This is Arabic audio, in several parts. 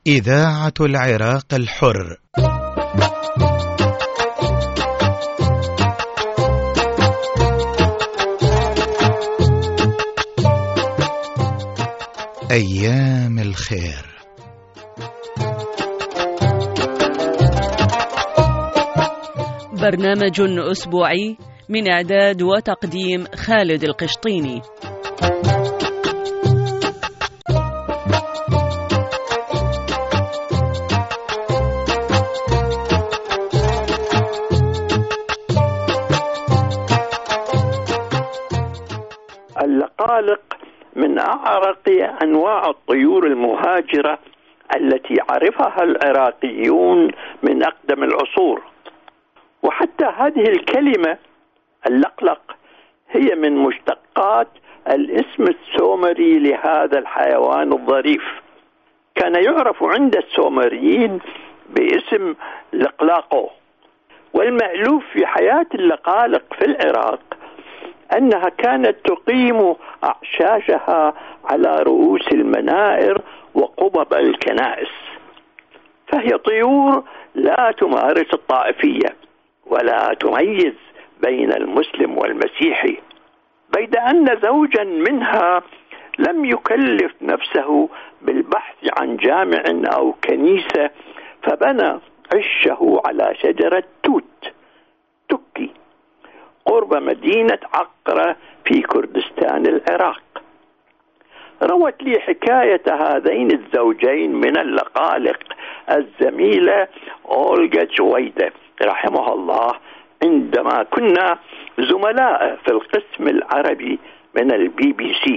إذاعة العراق الحر. أيام الخير. برنامج أسبوعي من إعداد وتقديم خالد القشطيني. اللقالق من أعرق أنواع الطيور المهاجرة التي عرفها العراقيون من أقدم العصور، وحتى هذه الكلمة اللقلق هي من مشتقات الاسم السومري لهذا الحيوان الظريف. كان يعرف عند السومريين باسم لقلاقو. والمألوف في حياة اللقالق في العراق أنها كانت تقيم أعشاشها على رؤوس المنائر وقبب الكنائس، فهي طيور لا تمارس الطائفية ولا تميز بين المسلم والمسيحي، بيد أن زوجا منها لم يكلف نفسه بالبحث عن جامع أو كنيسة، فبنى عشه على شجرة توت تكي قرب مدينة عقرة في كردستان العراق. روت لي حكاية هذين الزوجين من اللقالق الزميلة أولغا جويدة رحمها الله عندما كنا زملاء في القسم العربي من الBBC.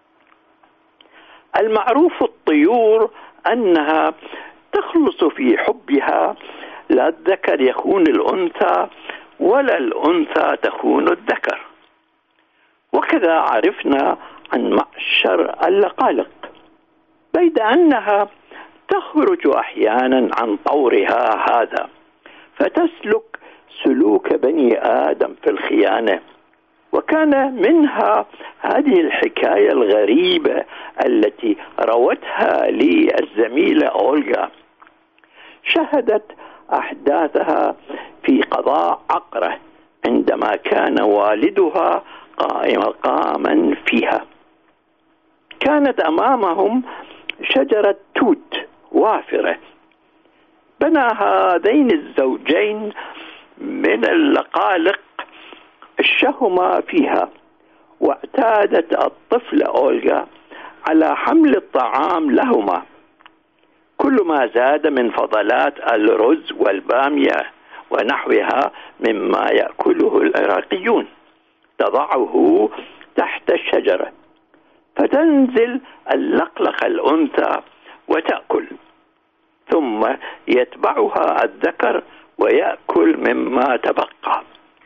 المعروف الطيور أنها تخلص في حبها، لا الذكر يخون الأنثى ولا الأنثى تخون الذكر. وكذا عرفنا عن معشر اللقالق، بيد أنها تخرج أحيانا عن طورها هذا فتسلك سلوك بني آدم في الخيانة. وكان منها هذه الحكاية الغريبة التي روتها لي الزميلة أولغا. شهدت أحداثها في قضاء عقرة عندما كان والدها قائما فيها. كانت أمامهم شجرة توت وافرة. بنى هذين الزوجين من اللقالق الشهما فيها، واعتادت الطفلة أولغا على حمل الطعام لهما. كل ما زاد من فضلات الرز والبامية ونحوها مما يأكله العراقيون تضعه تحت الشجرة، فتنزل اللقلق الأنثى وتأكل، ثم يتبعها الذكر ويأكل مما تبقى.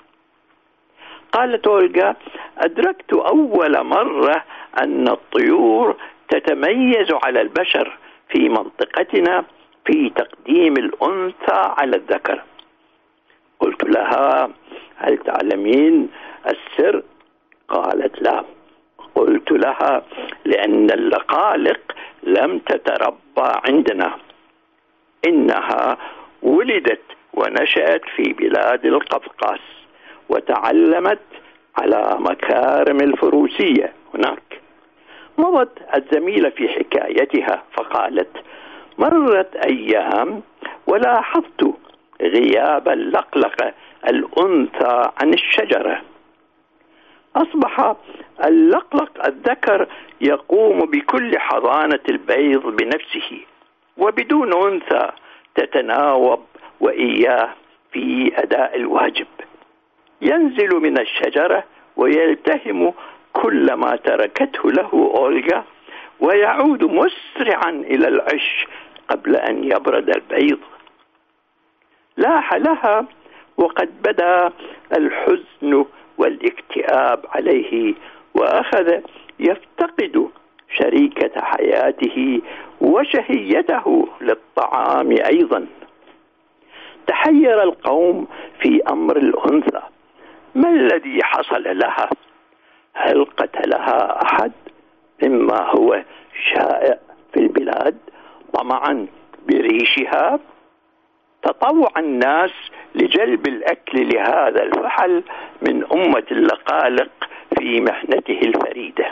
قالت أولغا: أدركت أول مرة أن الطيور تتميز على البشر في منطقتنا في تقديم الأنثى على الذكر. قلت لها: هل تعلمين السر؟ قالت: لا. قلت لها: لأن اللقالق لم تتربى عندنا، إنها ولدت ونشأت في بلاد القفقاز وتعلمت على مكارم الفروسية هناك. مضت الزميلة في حكايتها فقالت: مرت أيام ولاحظت غياب اللقلقة الأنثى عن الشجرة. أصبح اللقلق الذكر يقوم بكل حضانة البيض بنفسه وبدون أنثى تتناوب وإياه في أداء الواجب. ينزل من الشجرة ويلتهم كل ما تركته له أولغا، ويعود مسرعا إلى العش قبل أن يبرد البيض. لاح لها وقد بدا الحزن والاكتئاب عليه، وأخذ يفتقد شريكة حياته وشهيته للطعام أيضا. تحير القوم في أمر الأنثى، ما الذي حصل لها؟ هل قتلها أحد مما هو شائع في البلاد طمعا بريشها، تطوع الناس لجلب الأكل لهذا الفحل من أمة اللقالق في محنته الفريدة.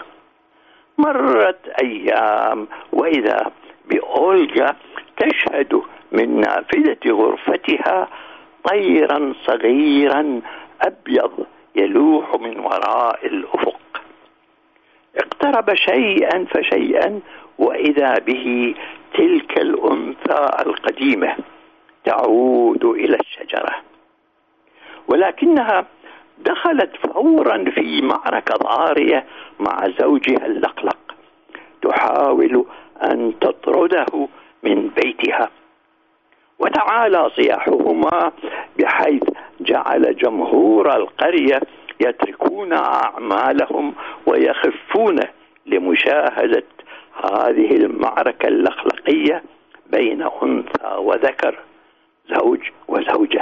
مرت أيام وإذا بأولغا تشهد من نافذة غرفتها طيرا صغيرا أبيض يلوح من وراء الأفق. اقترب شيئا فشيئا وإذا به تلك الأنثى القديمة تعود إلى الشجرة، ولكنها دخلت فورا في معركة ضارية مع زوجها اللقلق، تحاول أن تطرده من بيتها، وتعالى صياحهما بحيث جعل جمهور القرية يتركون أعمالهم ويخفون لمشاهدة هذه المعركة اللقلقية بين أنثى وذكر، زوج وزوجة.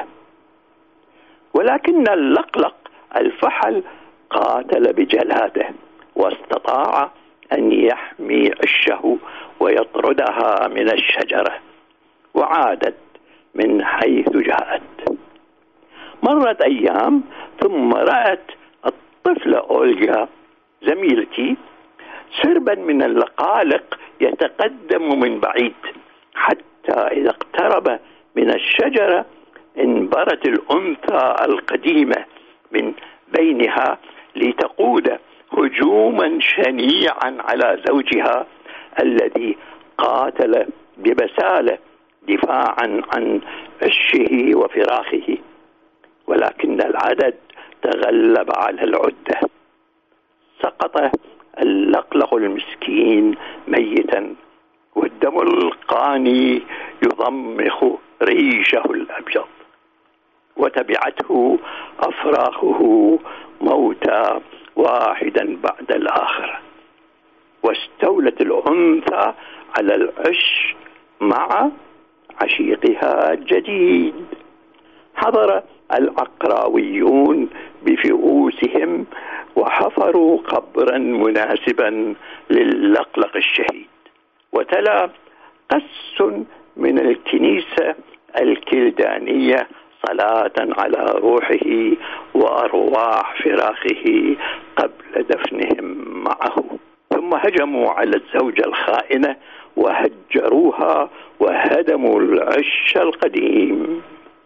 ولكن اللقلق الفحل قاتل بجلادة واستطاع أن يحمي عشه ويطردها من الشجرة، وعادت من حيث جاءت. مرت أيام ثم رأت الطفلة أولغا زميلتي سربا من اللقالق يتقدم من بعيد، حتى إذا اقترب من الشجرة انبرت الأنثى القديمة من بينها لتقود هجوما شنيعا على زوجها الذي قاتل ببسالة دفاعا عن عشه وفراخه، ولكن العدد تغلب على العدة. سقط اللقلق المسكين ميتا والدم القاني يضمخ ريشه الأبيض، وتبعته أفراخه موتى واحدا بعد الآخر، واستولت الأنثى على العش مع عشيقها الجديد. حضر العقراويون بفؤوسهم وحفروا قبرا مناسبا للقلق الشهيد، وتلا قس من الكنيسة الكلدانية صلاة على روحه وأرواح فراخه قبل دفنهم معه. ثم هجموا على الزوجة الخائنة وهجروها وهدموا العش القديم.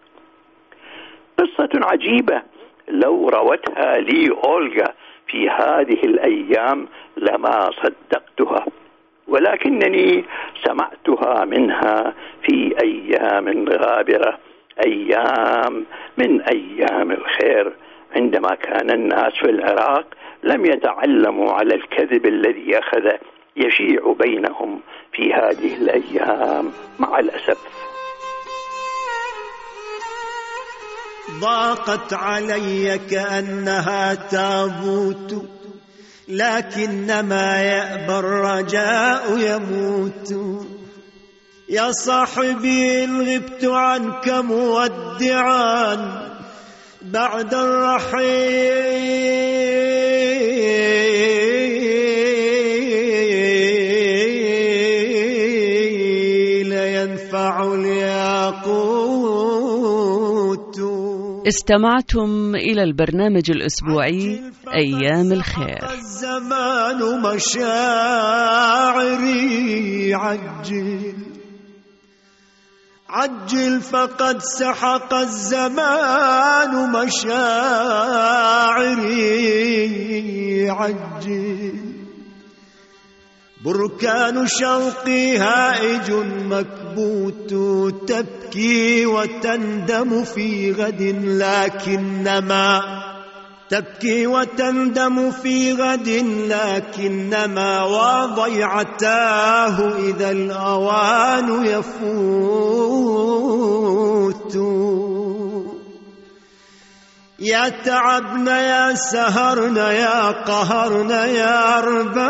قصة عجيبة لو روتها لي أولغا في هذه الأيام لما صدقتها، ولكنني سمعتها منها في أيام غابرة، أيام من أيام الخير، عندما كان الناس في العراق لم يتعلموا على الكذب الذي أخذ يشيع بينهم في هذه الأيام مع الأسف. ضاقت علي كأنها تابوت، لكنما يأبى الرجاء يموت. يا صاحبي إن غبت عنك مودعا بعد الرحيل ينفع الياقوت. استمعتم إلى البرنامج الأسبوعي أيام الخير. الزمان مشاعري عجل فقد سحق الزمان مشاعري عجل. بركان شوقي هائج مكبوت، تبكي وتندم في غد، تبكي وتندم في غد، لكنما وضيعتاه إذا الأوان يفوت. يا تعبنا يا سهرنا يا قهرنا يا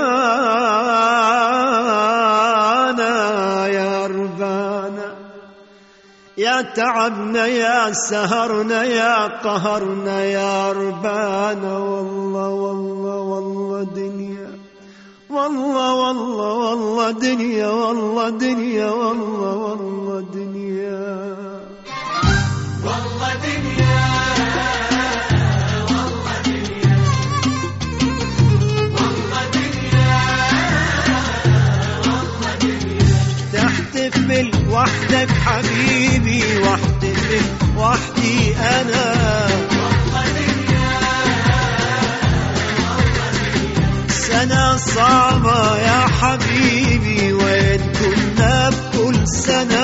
ربانا يا ربانا. يا تعبنا يا سهرنا يا قهرنا يا ربانا. والله والله والله دنيا، والله والله والله دنيا، والله دنيا، والله والله وحدك حبيبي، وحدك وحدي أنا. سنة صعبة يا حبيبي، وين كنا بكل سنة